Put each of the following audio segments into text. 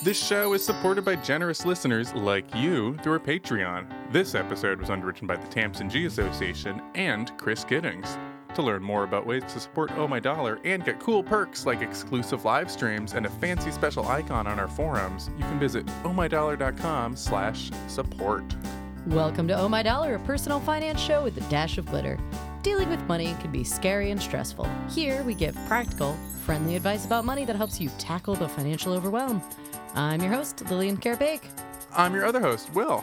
This show is supported by generous listeners like you through our Patreon. This episode was underwritten by the Tamsin G Association and Chris Giddings. To learn more about ways to support Oh My Dollar and get cool perks like exclusive live streams and a fancy special icon on our forums, you can visit ohmydollar.com/support. Welcome to Oh My Dollar, a personal finance show with a dash of glitter. Dealing with money can be scary and stressful. Here, we give practical, friendly advice about money that helps you tackle the financial overwhelm. I'm your host, Lillian Carabake. I'm your other host, Will.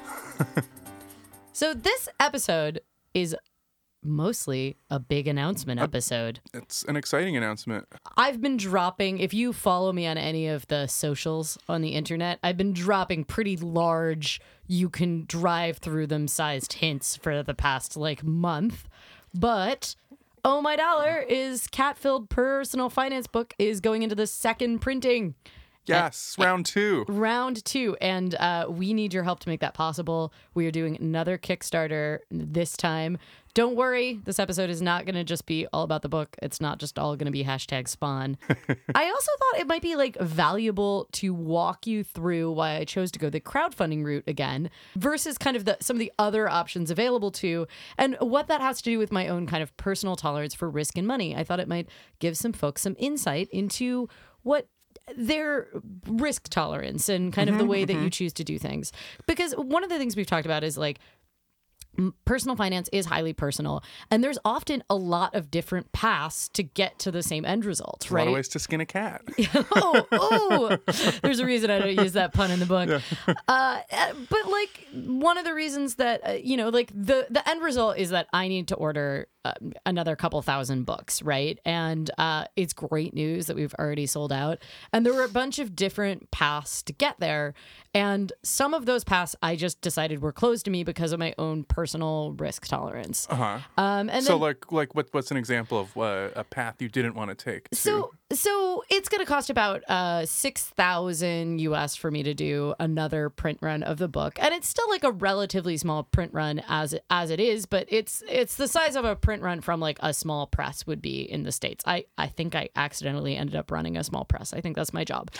So this episode is mostly a big announcement episode. It's an exciting announcement. I've been dropping, if you follow me on any of the socials on the internet, I've been dropping pretty large, you can drive through them sized hints for the past month. But Oh My Dollar is cat-filled personal finance book is going into the second printing. Yes, round two. Round two. And we need your help to make that possible. We are doing another Kickstarter this time. Don't worry, this episode is not going to just be all about the book. It's not just all going to be #spawn. I also thought it might be valuable to walk you through why I chose to go the crowdfunding route again versus kind of some of the other options available to, and what that has to do with my own kind of personal tolerance for risk and money. I thought it might give some folks some insight into what their risk tolerance and kind of the way that you choose to do things. Because one of the things we've talked about is personal finance is highly personal, and there's often a lot of different paths to get to the same end result, right? A lot of ways to skin a cat. oh, there's a reason I don't use that pun in the book. Yeah. But one of the reasons that, the end result is that I need to order another couple thousand books, right? And it's great news that we've already sold out. And there were a bunch of different paths to get there. And some of those paths I just decided were closed to me because of my own personal risk tolerance. Uh-huh. And so then, what's an example of a path you didn't want to take? So it's going to cost about $6,000 US for me to do another print run of the book. And it's still a relatively small print run as it is, but it's the size of a print run from a small press would be in the States. I think I accidentally ended up running a small press. I think that's my job.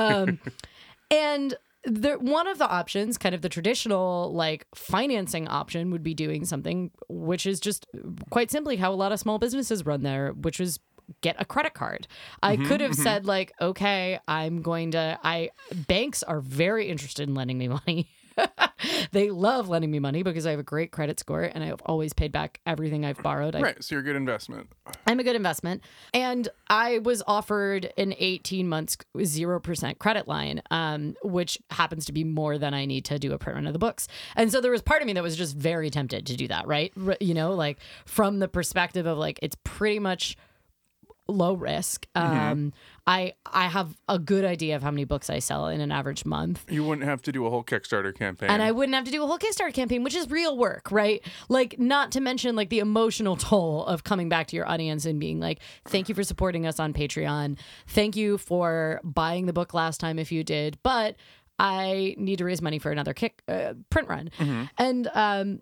And one of the options, kind of the traditional financing option, would be doing something which is just quite simply how a lot of small businesses run there, which is get a credit card. I could have said okay, banks are very interested in lending me money. They love lending me money because I have a great credit score and I've always paid back everything I've borrowed. Right, so you're a good investment. I'm a good investment. And I was offered an 18 months 0% credit line, which happens to be more than I need to do a print run of the books. And so there was part of me that was just very tempted to do that, right? From the perspective of it's pretty much low risk. I have a good idea of how many books I sell in an average month. You wouldn't have to do a whole Kickstarter campaign. And I wouldn't have to do a whole Kickstarter campaign, which is real work, right? Not to mention the emotional toll of coming back to your audience and being thank you for supporting us on Patreon. Thank you for buying the book last time if you did, but I need to raise money for another print run. And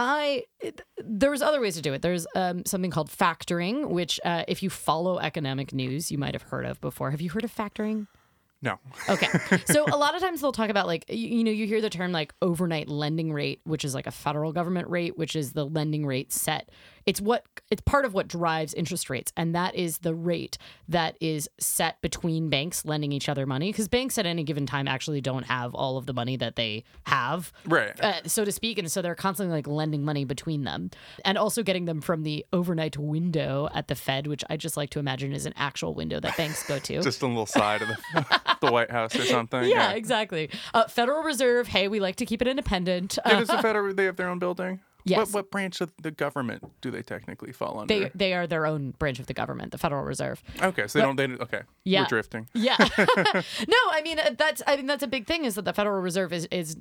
there's other ways to do it. There's something called factoring, which if you follow economic news, you might have heard of before. Have you heard of factoring? No. Okay. So a lot of times they'll talk about you hear the term overnight lending rate, which is a federal government rate, which is the lending rate set. It's part of what drives interest rates. And that is the rate that is set between banks lending each other money. Because banks at any given time actually don't have all of the money that they have, right, so to speak. And so they're constantly lending money between them and also getting them from the overnight window at the Fed, which I just like to imagine is an actual window that banks go to. Just on the little side of the White House or something. Yeah, exactly. Federal Reserve, hey, we like to keep it independent. Does the Federal, they have their own building? Yes. What branch of the government do they technically fall under? They are their own branch of the government, the Federal Reserve. Okay, so okay. Yeah. We're drifting. Yeah. No, that's a big thing is that the Federal Reserve it's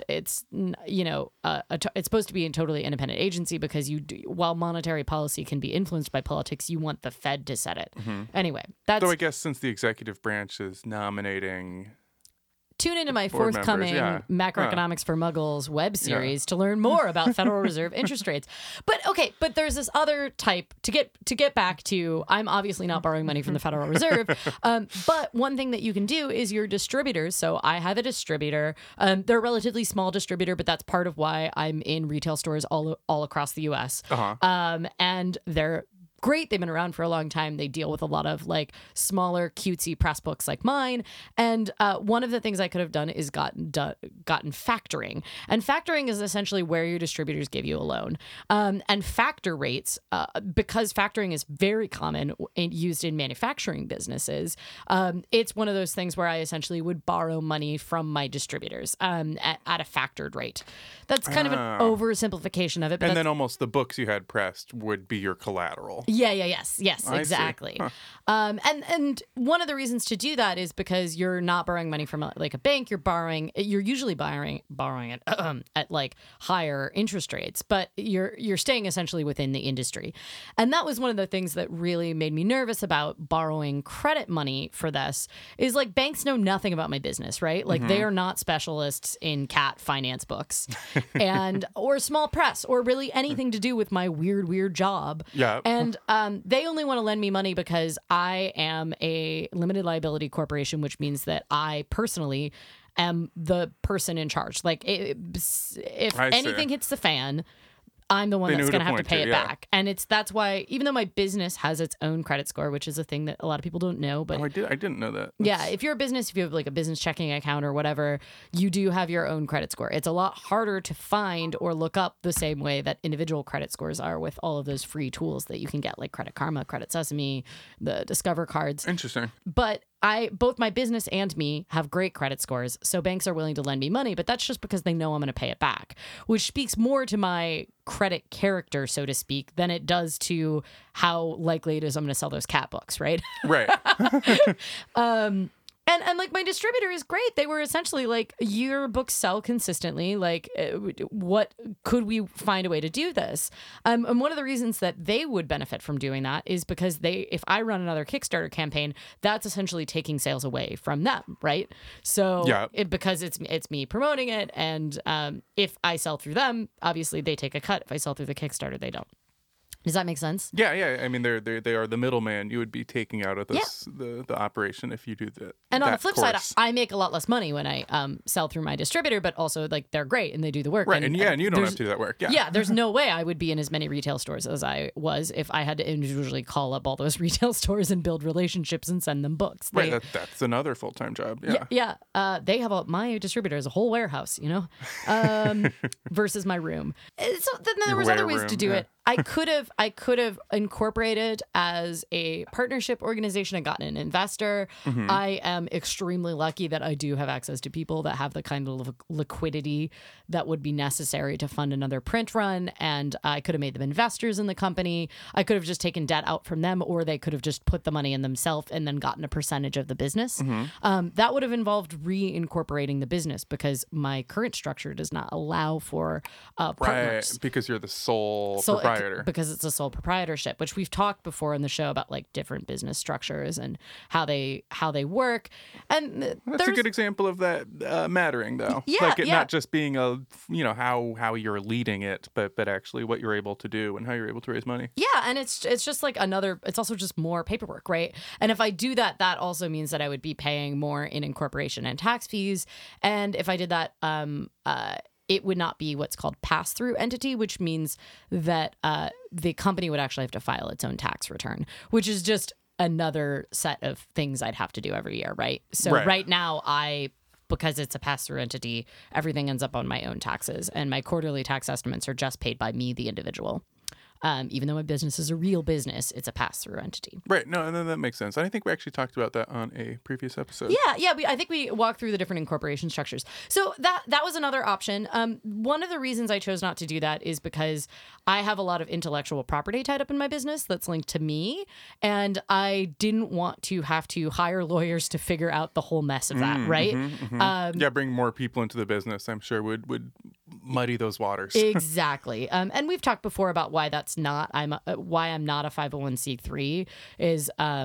supposed to be a totally independent agency because while monetary policy can be influenced by politics, you want the Fed to set it. Anyway, Though I guess since the executive branch is nominating tune into my Board members, forthcoming yeah. Macroeconomics for Muggles web series to learn more about Federal Reserve interest rates. But there's this other type to get back to. I'm obviously not borrowing money from the Federal Reserve, but one thing that you can do is your distributors. So I have a distributor. They're a relatively small distributor, but that's part of why I'm in retail stores all across the U.S. And they're great. They've been around for a long time. They deal with a lot of like smaller, cutesy press books like mine. And one of the things I could have done is gotten factoring. And factoring is essentially where your distributors give you a loan. And factor rates, because factoring is very common and used in manufacturing businesses, it's one of those things where I essentially would borrow money from my distributors at a factored rate. That's kind of an oversimplification of it. But and then almost the books you had pressed would be your collateral. Yes, I exactly. Huh. And one of the reasons to do that is because you're not borrowing money from like a bank. You're usually borrowing it at like higher interest rates, but you're staying essentially within the industry. And that was one of the things that really made me nervous about borrowing credit money for this is like banks know nothing about my business, right? Like they are not specialists in cat finance books or small press or really anything to do with my weird job. Yeah. And they only want to lend me money because I am a limited liability corporation, which means that I personally am the person in charge. Like if anything hits the fan, I'm the one that's going to have to pay it back. And that's why, even though my business has its own credit score, which is a thing that a lot of people don't know, but I didn't know that. Yeah, if you're a business, if you have like a business checking account or whatever, you do have your own credit score. It's a lot harder to find or look up the same way that individual credit scores are with all of those free tools that you can get, like Credit Karma, Credit Sesame, the Discover cards. Interesting. But both my business and me have great credit scores, so banks are willing to lend me money, but that's just because they know I'm going to pay it back, which speaks more to my credit character, so to speak, than it does to how likely it is I'm going to sell those cat books, right? Right. And like my distributor is great. They were essentially like, your books sell consistently. Like, what could we find a way to do this? And one of the reasons that they would benefit from doing that is because if I run another Kickstarter campaign, that's essentially taking sales away from them, right? So because it's me promoting it, and if I sell through them, obviously they take a cut. If I sell through the Kickstarter, they don't. Does that make sense? Yeah. I mean, they are the middleman. You would be taking out of this the operation if you do that. And on the flip side, I make a lot less money when I sell through my distributor, but also like they're great and they do the work. Right, and you don't have to do that work. Yeah, there's no way I would be in as many retail stores as I was if I had to individually call up all those retail stores and build relationships and send them books. Right, that's another full-time job. Yeah. They have my distributor is a whole warehouse, versus my room. So then there was other ways to do it. I could have incorporated as a partnership organization and gotten an investor. Mm-hmm. I am extremely lucky that I do have access to people that have the kind of liquidity that would be necessary to fund another print run. And I could have made them investors in the company. I could have just taken debt out from them, or they could have just put the money in themselves and then gotten a percentage of the business. Mm-hmm. That would have involved reincorporating the business because my current structure does not allow for partners. Right, because you're the sole proprietor. Because it's a sole proprietorship, which we've talked before in the show about like different business structures and how they work. And that's a good example of that mattering, though. Yeah, like it not just being how you're leading it, but actually what you're able to do and how you're able to raise money. Yeah, and it's just like it's also just more paperwork, right? And if I do that, that also means that I would be paying more in incorporation and tax fees. And if I did that, it would not be what's called pass-through entity, which means that the company would actually have to file its own tax return, which is just another set of things I'd have to do every year, right? So right now, because it's a pass-through entity, everything ends up on my own taxes, and my quarterly tax estimates are just paid by me, the individual. Even though my business is a real business, it's a pass-through entity. Right. No, and then that makes sense. And I think we actually talked about that on a previous episode. Yeah. I think we walked through the different incorporation structures. So that was another option. One of the reasons I chose not to do that is because I have a lot of intellectual property tied up in my business that's linked to me, and I didn't want to have to hire lawyers to figure out the whole mess of that. Right. Bring more people into the business, I'm sure would muddy those waters. Exactly. And we've talked before about why that's not why I'm not a 501c3 is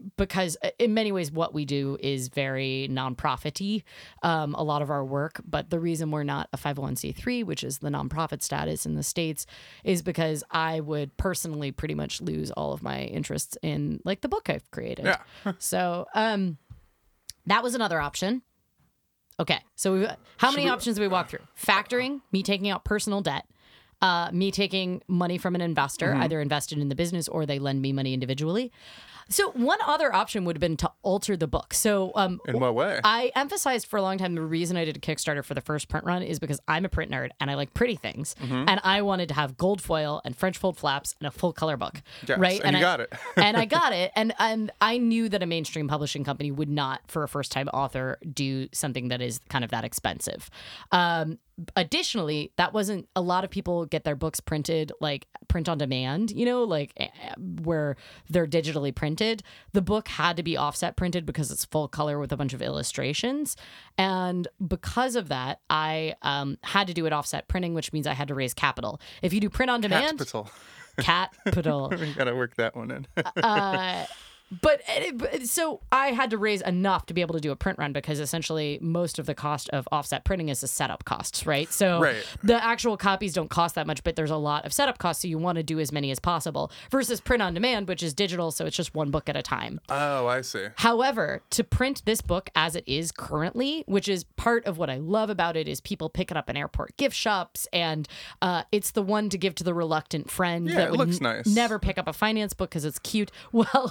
because in many ways what we do is very nonprofit-y, a lot of our work. But the reason we're not a 501c3, which is the nonprofit status in the States, is because I would personally pretty much lose all of my interests in like the book I've created. Yeah. So that was another option. Okay, so how many options did we walk through? Factoring, me taking out personal debt, me taking money from an investor, either invested in the business or they lend me money individually. So one other option would have been to alter the book. So In what way? I emphasized for a long time the reason I did a Kickstarter for the first print run is because I'm a print nerd and I like pretty things. And I wanted to have gold foil and French fold flaps and a full color book. Yes, right? and you got it. And I got it. And I knew that a mainstream publishing company would not, for a first time author, do something that is kind of that expensive. Additionally, that wasn't a lot of people get their books printed like print on demand, like where they're digitally printed. The book had to be offset printed because it's full color with a bunch of illustrations. And because of that, I had to do it offset printing, which means I had to raise capital. If you do print on demand, capital. We got to work that one in. But so I had to raise enough to be able to do a print run because essentially most of the cost of offset printing is the setup costs, right? So the actual copies don't cost that much, but there's a lot of setup costs. So you want to do as many as possible versus print on demand, which is digital. So it's just one book at a time. Oh, I see. However, to print this book as it is currently, which is part of what I love about it, is people pick it up in airport gift shops. And it's the one to give to the reluctant friend that would looks nice. Never pick up a finance book because it's cute. Well...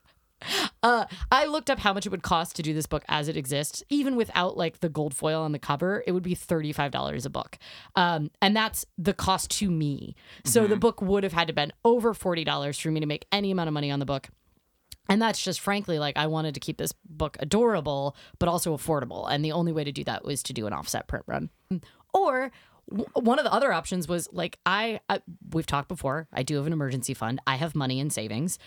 I looked up how much it would cost to do this book as it exists. Even without like the gold foil on the cover, it would be $35 a book. And that's the cost to me. So the book would have had to been over $40 for me to make any amount of money on the book. And that's just frankly, like I wanted to keep this book adorable, but also affordable. And the only way to do that was to do an offset print run. Or one of the other options was like, we've talked before, I do have an emergency fund. I have money in savings.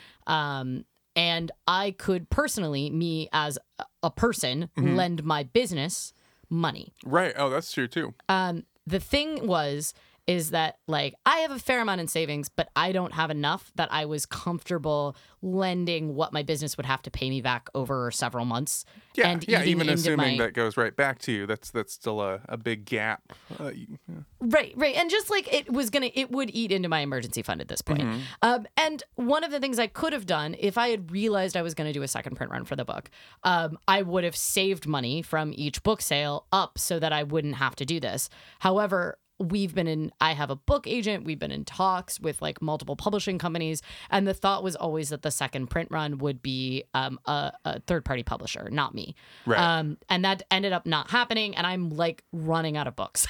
And I could personally, me as a person, lend my business money. Right. Oh, that's true too. The thing is that like I have a fair amount in savings, but I don't have enough that I was comfortable lending what my business would have to pay me back over several months. Yeah, and even assuming that goes right back to you, that's still a big gap. Right. And just like it would eat into my emergency fund at this point. And one of the things I could have done if I had realized I was going to do a second print run for the book, I would have saved money from each book sale up so that I wouldn't have to do this. However, I have a book agent. We've been in talks with like multiple publishing companies. And the thought was always that the second print run would be a third-party publisher, not me. Right. And that ended up not happening. And I'm like running out of books.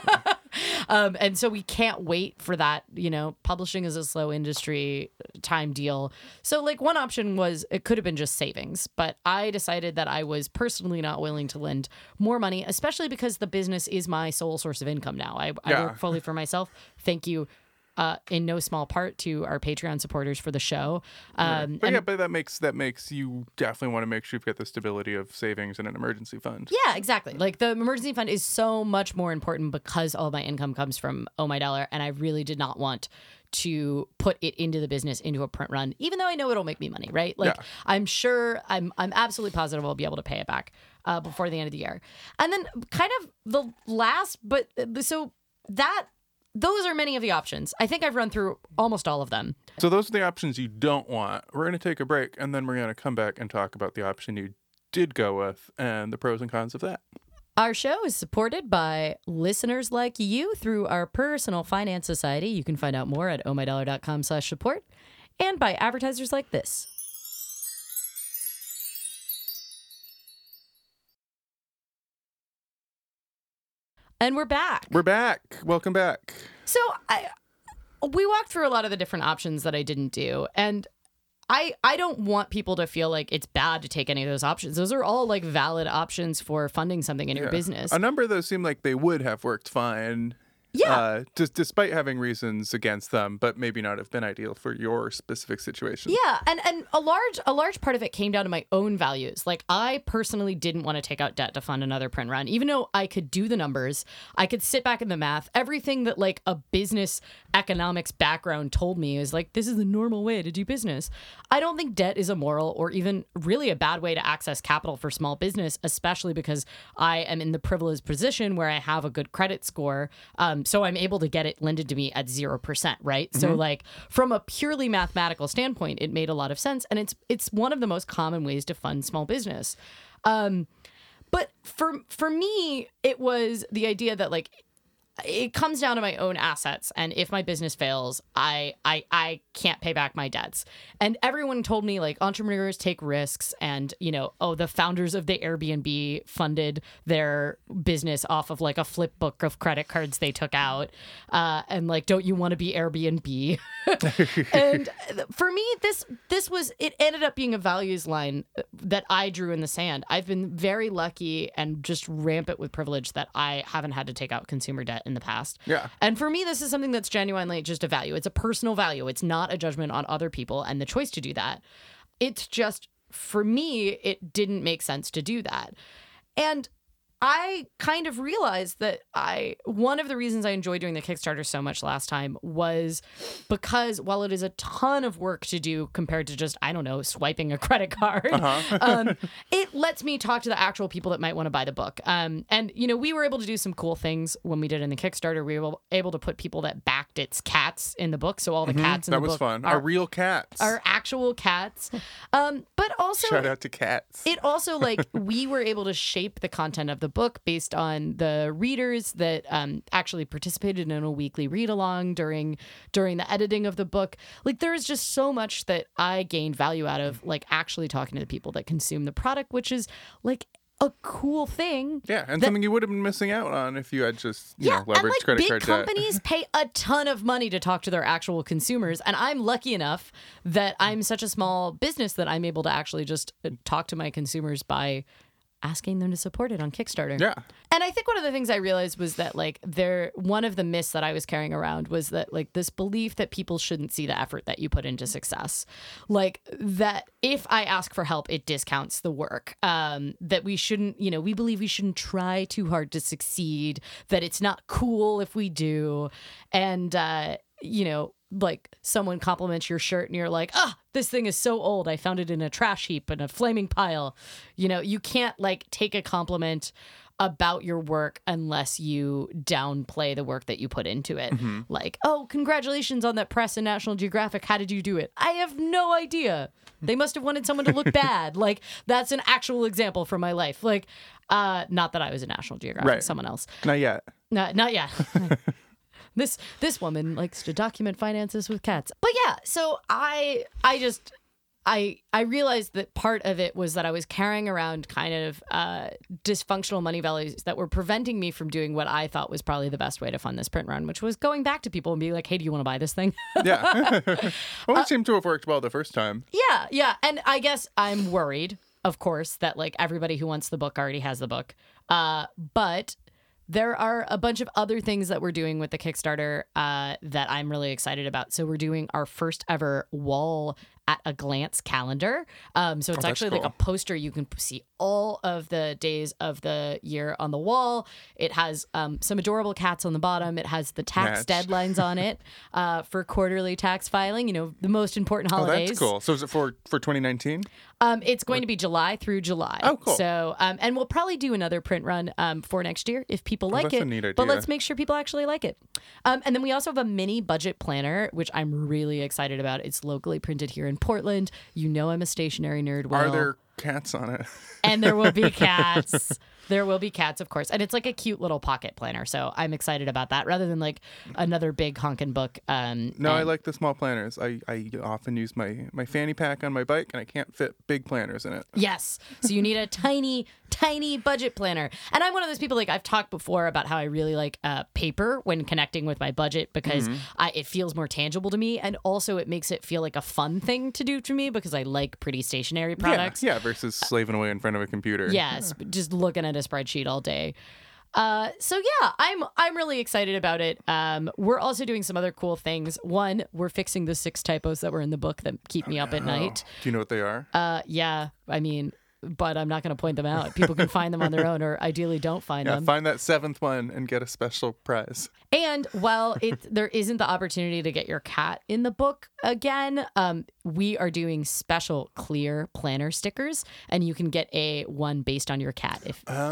And so we can't wait for that. Publishing is a slow industry time deal. So like one option was it could have been just savings, but I decided that I was personally not willing to lend more money, especially because the business is my sole source of income now. I work fully for myself. Thank you. In no small part to our Patreon supporters for the show. But that makes you definitely want to make sure you've got the stability of savings and an emergency fund. Yeah, exactly. Like the emergency fund is so much more important because all my income comes from Oh My Dollar, and I really did not want to put it into the business, into a print run, even though I know it'll make me money, right? Like I'm sure, I'm absolutely positive I'll be able to pay it back before the end of the year. And then kind of the last, but so that... Those are many of the options. I think I've run through almost all of them. So those are the options you don't want. We're going to take a break, and then we're going to come back and talk about the option you did go with and the pros and cons of that. Our show is supported by listeners like you through our personal finance society. You can find out more at ohmydollar.com/support, and by advertisers like this. And we're back. Welcome back. So we walked through a lot of the different options that I didn't do. And I don't want people to feel like it's bad to take any of those options. Those are all like valid options for funding something in your business. A number of those seem like they would have worked fine Yeah. Just despite having reasons against them, but maybe not have been ideal for your specific situation. Yeah, and a large part of it came down to my own values. Like, I personally didn't want to take out debt to fund another print run, even though I could do the numbers, I could sit back in the math, everything that like a business economics background told me is like, this is the normal way to do business. I don't think debt is immoral or even really a bad way to access capital for small business, especially because I am in the privileged position where I have a good credit score. So I'm able to get it lended to me at 0%, right? So like from a purely mathematical standpoint, it made a lot of sense. And it's one of the most common ways to fund small business. But for me, it was the idea that like, it comes down to my own assets. And if my business fails, I can't pay back my debts. And everyone told me like entrepreneurs take risks and, you know, oh, the founders of the Airbnb funded their business off of like a flip book of credit cards they took out. And like, don't you want to be Airbnb? And for me, it ended up being a values line that I drew in the sand. I've been very lucky and just rampant with privilege that I haven't had to take out consumer debt in the past. Yeah. And for me, this is something that's genuinely just a value. It's a personal value. It's not a judgment on other people and the choice to do that. It's just, for me, it didn't make sense to do that. And I kind of realized that one of the reasons I enjoyed doing the Kickstarter so much last time was because while it is a ton of work to do compared to just, I don't know, swiping a credit card, it lets me talk to the actual people that might want to buy the book. And, you know, we were able to do some cool things when we did in the Kickstarter. We were able to put people that backed its cats in the book. So all the cats in the book. That was fun. Our real cats. Our actual cats. But also. Shout out to cats. It also, like, we were able to shape the content of the book based on the readers that actually participated in a weekly read along during the editing of the book. Like, there is just so much that I gained value out of, like, actually talking to the people that consume the product, which is like a cool thing. Yeah, and something you would have been missing out on if you had just leveraged and like credit card big debt. companies pay a ton of money to talk to their actual consumers, and I'm lucky enough that I'm such a small business that I'm able to actually just talk to my consumers by asking them to support it on Kickstarter. Yeah. And I think one of the things I realized was that like one of the myths that I was carrying around was that like this belief that people shouldn't see the effort that you put into success. Like that if I ask for help, it discounts the work. That we shouldn't, you know, we believe we shouldn't try too hard to succeed, that it's not cool if we do. And, you know, like someone compliments your shirt and you're like, this thing is so old. I found it in a trash heap in a flaming pile. You know, you can't like take a compliment about your work unless you downplay the work that you put into it. Mm-hmm. Like, oh, congratulations on that press in National Geographic. How did you do it? I have no idea. They must have wanted someone to look bad. Like, that's an actual example from my life. Like, not that I was in National Geographic, right. Someone else. Not yet. Not yet. This woman likes to document finances with cats. But yeah, so I realized that part of it was that I was carrying around kind of dysfunctional money values that were preventing me from doing what I thought was probably the best way to fund this print run, which was going back to people and being like, hey, do you want to buy this thing? Yeah. Well, it seemed to have worked well the first time. Yeah. And I guess I'm worried, of course, that like everybody who wants the book already has the book. But there are a bunch of other things that we're doing with the Kickstarter that I'm really excited about. So we're doing our first ever wall at a glance calendar. So it's actually cool. Like a poster. You can see all of the days of the year on the wall. It has some adorable cats on the bottom. It has the tax deadlines on it for quarterly tax filing, you know, the most important holidays. Oh, that's cool. So is it for 2019? It's going to be July through July. Oh, cool. So, and we'll probably do another print run for next year if people like it. That's a neat idea. But let's make sure people actually like it. And then we also have a mini budget planner, which I'm really excited about. It's locally printed here in Portland. You know I'm a stationary nerd. Will. Are there cats on it? And there will be cats. There will be cats, of course. And it's like a cute little pocket planner. So I'm excited about that rather than like another big honkin' book. No, I like the small planners. I often use my fanny pack on my bike and I can't fit big planners in it. Yes. So you need a tiny budget planner. And I'm one of those people, like I've talked before about how I really like paper when connecting with my budget because it feels more tangible to me. And also it makes it feel like a fun thing to do to me because I like pretty stationary products. Yeah, versus slaving away in front of a computer. Yes, just looking at a spreadsheet all day. So yeah, I'm really excited about it. We're also doing some other cool things. One, we're fixing the 6 typos that were in the book that keep me up at night. Do you know what they are? Yeah, I mean, but I'm not going to point them out. People can find them on their own, or ideally don't find them. Find that 7th one and get a special prize. And while there isn't the opportunity to get your cat in the book again, we are doing special clear planner stickers, and you can get a one based on your cat.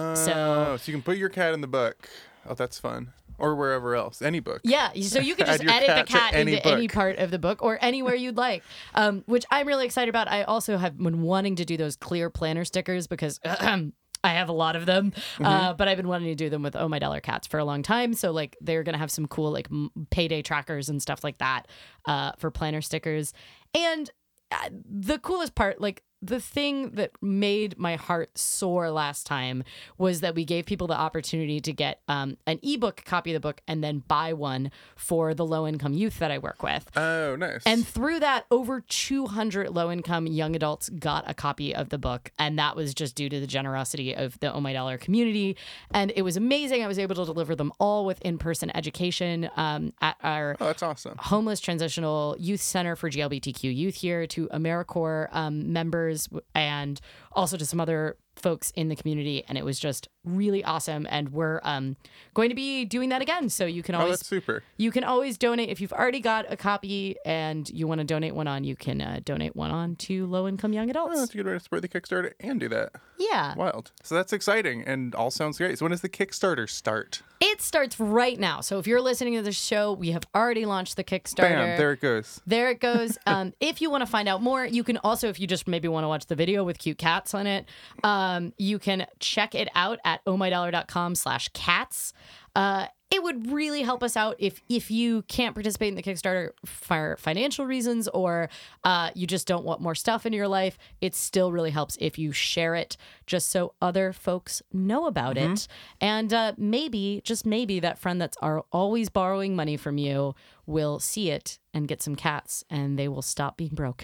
So you can put your cat in the book. Oh, that's fun. Or wherever else, any book. Yeah, so you could just Add your edit the cat to cat any into book. any part of the book or anywhere you'd like, which I'm really excited about. I also have been wanting to do those clear planner stickers because I have a lot of them, but I've been wanting to do them with Oh My Dollar Cats for a long time. So like they're gonna have some cool like payday trackers and stuff like that for planner stickers. And the coolest part, like the thing that made my heart soar last time was that we gave people the opportunity to get an ebook copy of the book and then buy one for the low-income youth that I work with. Oh, nice. And through that, over 200 low-income young adults got a copy of the book, and that was just due to the generosity of the Oh My Dollar community. And it was amazing. I was able to deliver them all with in-person education at our that's awesome. homeless transitional youth center for GLBTQ youth here, to AmeriCorps members, and also to some other folks in the community, and it was just really awesome. And we're going to be doing that again, so you can always that's super. You can always donate if you've already got a copy and you want to donate one on. You can donate one on to low-income young adults. That's a good way to support the Kickstarter and do that. Yeah, Wild. So that's exciting and all sounds great. So when does the Kickstarter start? it starts right now. So if you're listening to this show, we have already launched the Kickstarter. Bam, there it goes. There it goes. If you want to find out more, you can also, if you just maybe want to watch the video with cute cats on it, you can check it out at ohmydollar.com/cats. It would really help us out if you can't participate in the Kickstarter for financial reasons, or you just don't want more stuff in your life. It still really helps if you share it just so other folks know about it. And maybe, just maybe, that friend that's always borrowing money from you will see it and get some cats, and they will stop being broke.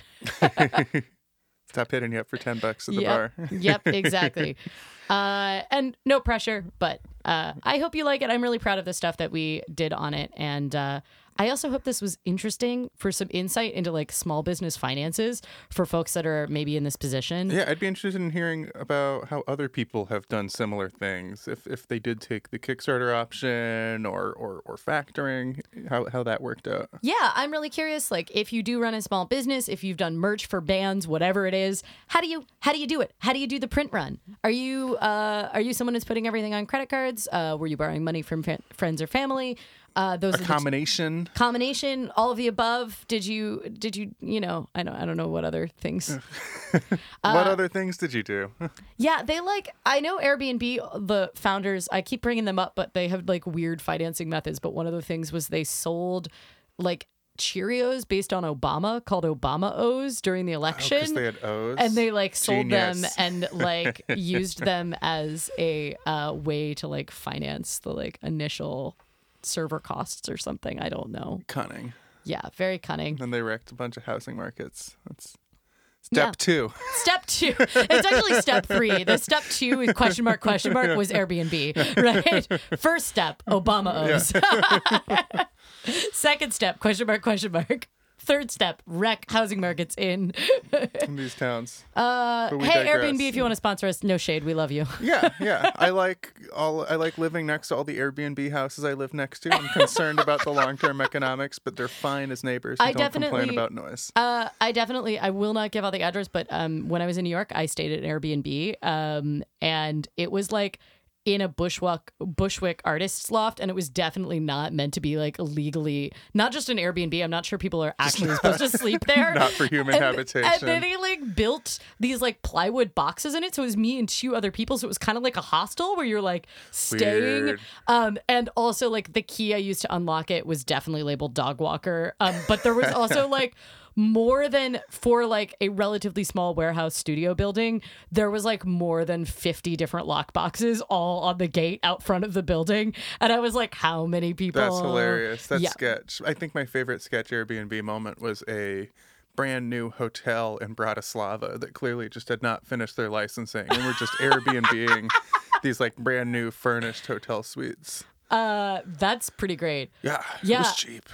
Stop hitting you up for $10 at the Yep. bar. Yep, exactly. And no pressure, but I hope you like it. I'm really proud of the stuff that we did on it. And I also hope this was interesting for some insight into like small business finances for folks that are maybe in this position. Yeah, I'd be interested in hearing about how other people have done similar things. If they did take the Kickstarter option or factoring, how that worked out. Yeah, I'm really curious. Like, if you do run a small business, if you've done merch for bands, whatever it is, how do you do it? How do you do the print run? Are you someone who's putting everything on credit cards? Were you borrowing money from friends or family? Those A combination. Combination, all of the above. Did you I don't know what other things. What other things did you do? Yeah, I know Airbnb, the founders, I keep bringing them up, but they have like weird financing methods. But one of the things was they sold like Cheerios based on Obama called Obama O's during the election. 'Cause they had O's. And they like sold them Genius. and like used them as a way to like finance the like initial server costs or something. I don't know. Cunning. Yeah, very cunning. And they wrecked a bunch of housing markets. That's Yeah. step 2. Step 2. It's actually step 3. The step 2 is question mark was Airbnb, right? First step, Obama O's. Second step, question mark. Third step, wreck housing markets in these towns. hey, digress. Airbnb, if you want to sponsor us, no shade, we love you. Yeah. I like living next to all the Airbnb houses I live next to. I'm concerned about the long-term economics, but they're fine as neighbors who don't complain about noise. I will not give out the address, but when I was in New York, I stayed at an Airbnb, and it was like in a Bushwick artist's loft, and it was definitely not meant to be like legally, not just an Airbnb. I'm not sure people are actually supposed to sleep there. Not for human habitation. And then they like built these like plywood boxes in it, so it was me and 2 other people. So it was kind of like a hostel where you're like staying. Weird. And also like the key I used to unlock it was definitely labeled dog walker. But there was also like more than, for like a relatively small warehouse studio building, there was like more than 50 different lock boxes all on the gate out front of the building. And I was like, how many people? That's hilarious. That Yeah. sketch. I think my favorite sketch Airbnb moment was a brand new hotel in Bratislava that clearly just had not finished their licensing and were just Airbnb-ing these like brand new furnished hotel suites. That's pretty great. Yeah. Yeah. It was cheap.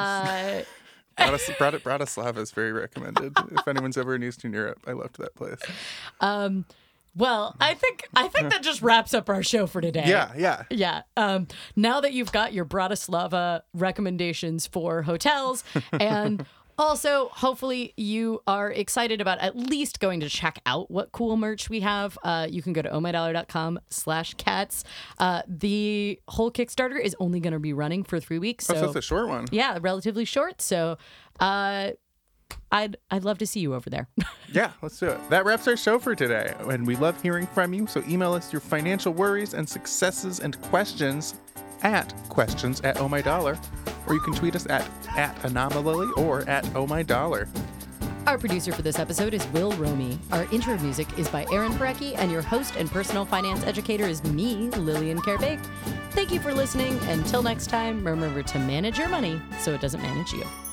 Bratislava is very recommended. If anyone's ever in Eastern Europe, I loved that place. Well, I think that just wraps up our show for today. Yeah. Now that you've got your Bratislava recommendations for hotels, and also hopefully you are excited about at least going to check out what cool merch we have. You can go to ohmydollar.com/cats. The whole Kickstarter is only going to be running for 3 weeks. So that's a short one. Yeah, relatively short. So I'd love to see you over there. Yeah, let's do it. That wraps our show for today. And we love hearing from you. So email us your financial worries and successes and questions at questions@ohmydollar. Or you can tweet us at @anomaly or @ohmydollar. Our producer for this episode is Will Romy. Our intro music is by Aaron Parecki, and your host and personal finance educator is me, Lillian Kerbeck. Thank you for listening. Until next time, remember to manage your money so it doesn't manage you.